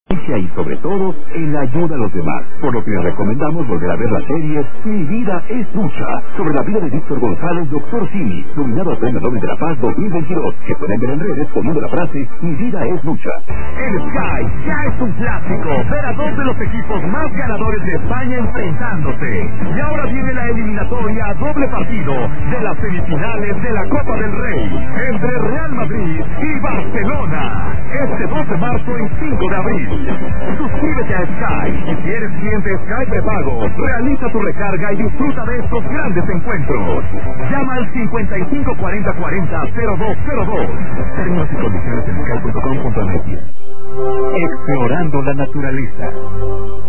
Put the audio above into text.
y sobre todo en la ayuda a los demás, por lo que les recomendamos volver a ver la serie Mi Vida es Lucha, sobre la vida de Víctor González, Dr. Simi, nominado al Premio Nobel de la Paz 2022, que pueden ver en redes poniendo la frase Mi Vida es Lucha. El Sky ya es un clásico, ver a dos de los equipos más ganadores de España enfrentándose. Y ahora viene la eliminatoria a doble partido de las semifinales de la Copa del Rey, entre Real Madrid y Barcelona, este 2 de marzo y 5 de abril. Suscríbete a Sky y si eres cliente Sky prepago, realiza tu recarga y disfruta de estos grandes encuentros. Llama al 5540400202. Términos y condiciones en sky.com.mx. Explorando la naturaleza.